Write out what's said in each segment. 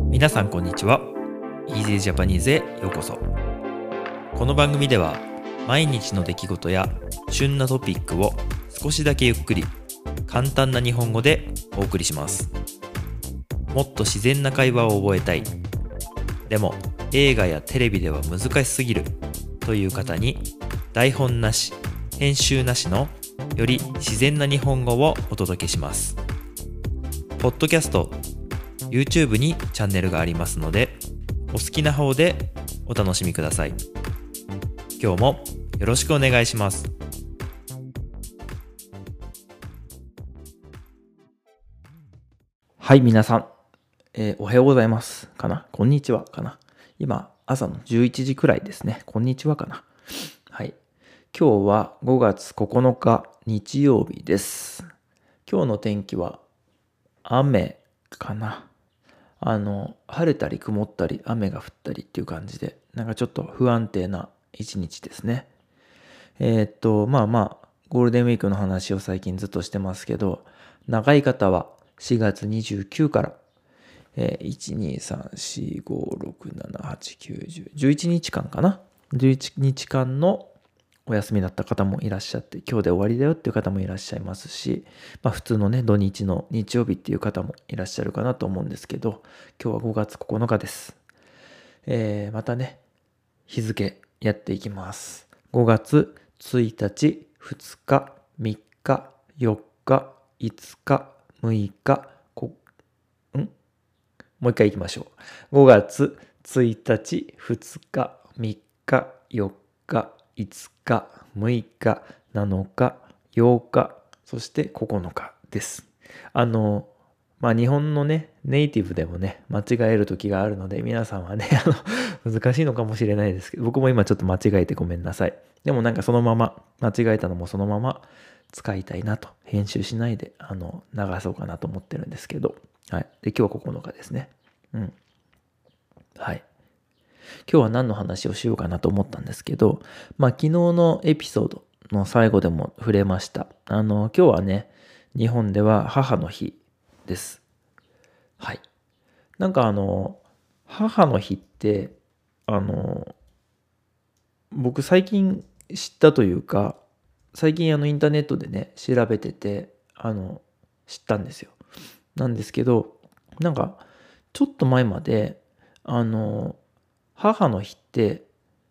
皆さんこんにちは。Easy Japanese へようこそ。この番組では毎日の出来事や旬なトピックを少しだけゆっくり簡単な日本語でお送りします。もっと自然な会話を覚えたい。でも映画やテレビでは難しすぎるという方に台本なし、編集なしのより自然な日本語をお届けします。ポッドキャスト、YouTube にチャンネルがありますので、お好きな方でお楽しみください。今日もよろしくお願いします。 はい、皆さん、おはようございますかな、こんにちはかな。今朝の11時くらいですね。こんにちはかな。はい、今日は5月9日日曜日です。今日の天気は雨かな。晴れたり曇ったり雨が降ったりっていう感じで、なんかちょっと不安定な一日ですね。ゴールデンウィークの話を最近ずっとしてますけど、長い方は4月29から、1、2、3、4、5、6、7、8、9、10、11日間かな。11日間のお休みだった方もいらっしゃって、今日で終わりだよっていう方もいらっしゃいますし、普通のね、土日の日曜日っていう方もいらっしゃるかなと思うんですけど、今日は5月9日です。またね、日付やっていきます。5月1日、2日、3日、4日、5日、6日、もう一回いきましょう。5月1日、2日、3日、4日、5日、6日、7日、8日、そして9日です。日本のね、ネイティブでもね、間違える時があるので、皆さんはね、難しいのかもしれないですけど、僕も今ちょっと間違えてごめんなさい。でもなんかそのまま、間違えたのもそのまま使いたいなと、編集しないで、流そうかなと思ってるんですけど、はい。で、今日は9日ですね。はい。今日は何の話をしようかなと思ったんですけど、昨日のエピソードの最後でも触れました。今日はね、日本では母の日です。はい。なんか母の日って、僕最近知ったというか、最近インターネットでね、調べてて、知ったんですよ。なんですけど、なんか、ちょっと前まで、母の日って、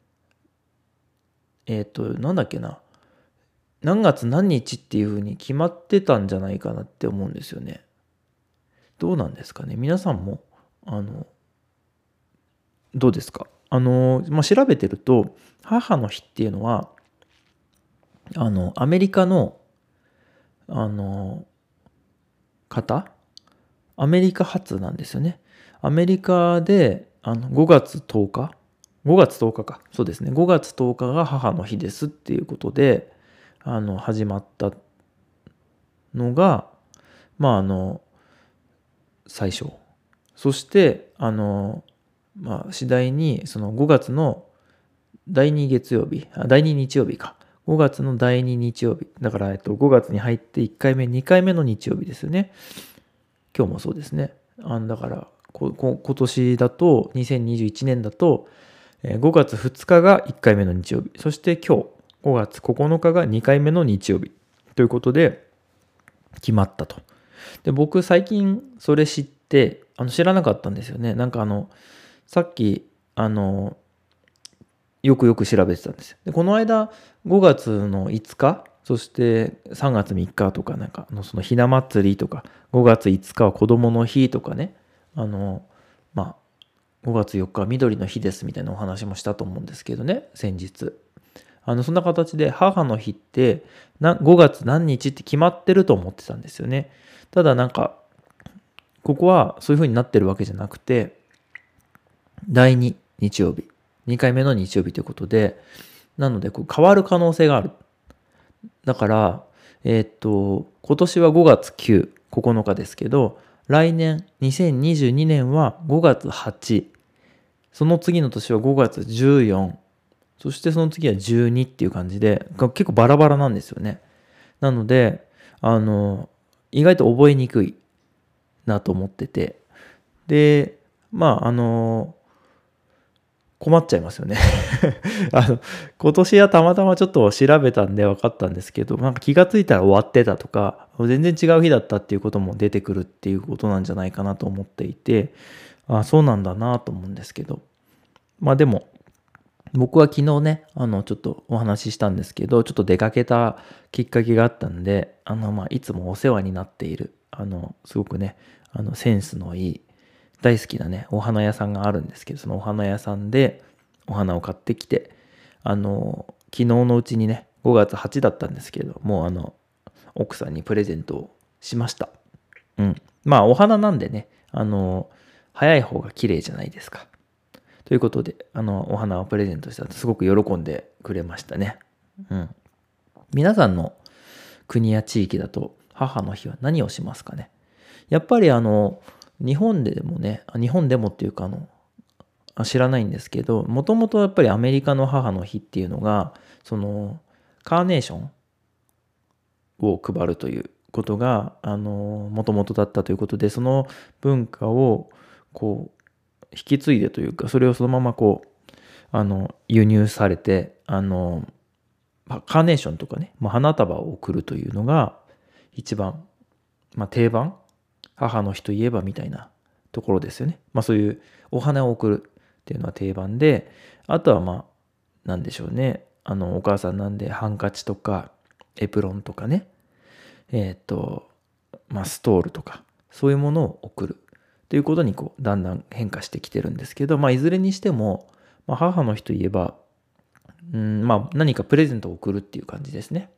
なんだっけな、何月何日っていう風に決まってたんじゃないかなって思うんですよね。どうなんですかね。皆さんも、どうですか。調べてると、母の日っていうのは、アメリカの、方アメリカ発なんですよね。アメリカで5月10日5月10日か。そうですね。5月10日が母の日ですっていうことで、始まったのが、最初。そして、次第にその5月の第2日曜日か。5月の第2日曜日。だから、5月に入って1回目、2回目の日曜日ですよね。今日もそうですね。だから、今年だと、2021年だと、5月2日が1回目の日曜日。そして今日、5月9日が2回目の日曜日。ということで、決まったと。で、僕最近それ知って、知らなかったんですよね。なんかさっき、よく調べてたんですよ。で、この間、5月の5日、そして3月3日とか、なんかそのひな祭りとか、5月5日は子供の日とかね、5月4日は緑の日ですみたいなお話もしたと思うんですけどね、先日。そんな形で母の日って5月何日って決まってると思ってたんですよね。ただなんか、ここはそういう風になってるわけじゃなくて、第2日曜日、2回目の日曜日ということで、なので変わる可能性がある。だから、今年は5月9、9日ですけど、来年、2022年は5月8、その次の年は5月14、そしてその次は12っていう感じで、結構バラバラなんですよね。なので、意外と覚えにくいなと思ってて。で、 困っちゃいますよね今年はたまたまちょっと調べたんで分かったんですけど、なんか気がついたら終わってたとか、全然違う日だったっていうことも出てくるっていうことなんじゃないかなと思っていて、そうなんだなと思うんですけど、でも僕は昨日ね、ちょっとお話ししたんですけど、ちょっと出かけたきっかけがあったんで、いつもお世話になっている、すごくね、センスのいい、大好きなね、お花屋さんがあるんですけど、そのお花屋さんでお花を買ってきて、昨日のうちにね、5月8だったんですけど、もう奥さんにプレゼントをしました。お花なんでね、早い方が綺麗じゃないですか。ということで、お花をプレゼントしたらすごく喜んでくれましたね。皆さんの国や地域だと母の日は何をしますかね。やっぱり日本でもっていうか知らないんですけど、もともとやっぱりアメリカの母の日っていうのが、カーネーションを配るということが、もともとだったということで、その文化を引き継いでというか、それをそのまま輸入されて、カーネーションとかね、花束を贈るというのが一番、定番、母の日といえばみたいなところですよね。そういうお花を贈るっていうのは定番で、あとはなんでしょうね、お母さんなんでハンカチとかエプロンとかね、ストールとかそういうものを贈るということにだんだん変化してきてるんですけど、いずれにしても、母の日といえば、何かプレゼントを贈るっていう感じですね。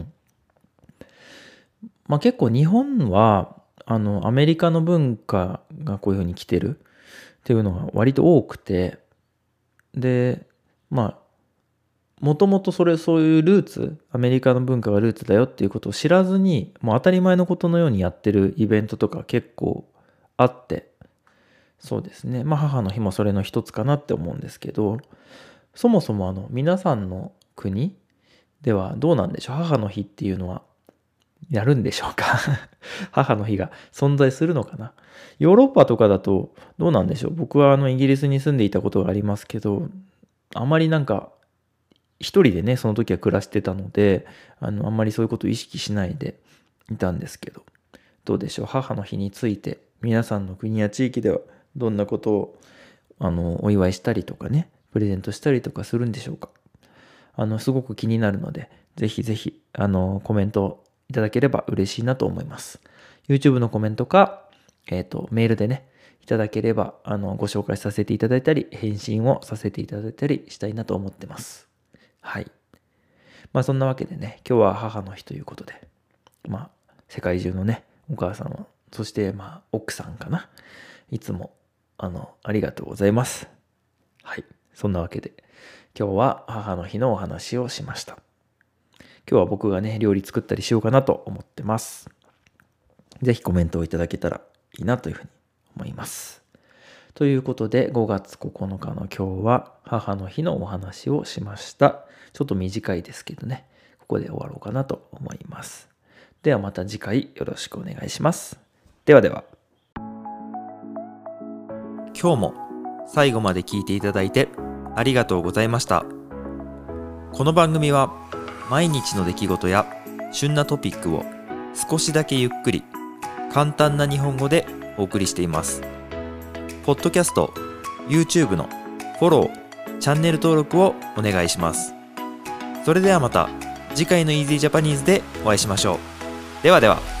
結構日本はアメリカの文化がこういうふうに来てるっていうのが割と多くて、でもともとそういうルーツ、アメリカの文化がルーツだよっていうことを知らずに、もう当たり前のことのようにやってるイベントとか結構あって、そうですね、母の日もそれの一つかなって思うんですけど、そもそも皆さんの国ではどうなんでしょう。母の日っていうのはやるんでしょうか母の日が存在するのかな。ヨーロッパとかだとどうなんでしょう。僕はイギリスに住んでいたことがありますけど、あまり一人でね、その時は暮らしてたので、あんまりそういうことを意識しないでいたんですけど、どうでしょう。母の日について皆さんの国や地域ではどんなことをお祝いしたりとかね、プレゼントしたりとかするんでしょうか。すごく気になるので、ぜひぜひコメントいただければ嬉しいなと思います。YouTube のコメントか、メールでね、いただければご紹介させていただいたり、返信をさせていただいたりしたいなと思ってます。はい。そんなわけでね、今日は母の日ということで、世界中のね、お母さん、そして奥さんかな。いつもありがとうございます。はい。そんなわけで、今日は母の日のお話をしました。今日は僕がね、料理作ったりしようかなと思ってます。ぜひコメントをいただけたらいいなというふうに思います。ということで、5月9日の今日は母の日のお話をしました。ちょっと短いですけどね、ここで終わろうかなと思います。ではまた次回よろしくお願いします。ではでは。 今日も最後まで聞いていただいてありがとうございました。この番組は毎日の出来事や旬なトピックを少しだけゆっくり簡単な日本語でお送りしています。ポッドキャスト、YouTube のフォロー、チャンネル登録をお願いします。それではまた次回の Easy Japanese でお会いしましょう。ではでは。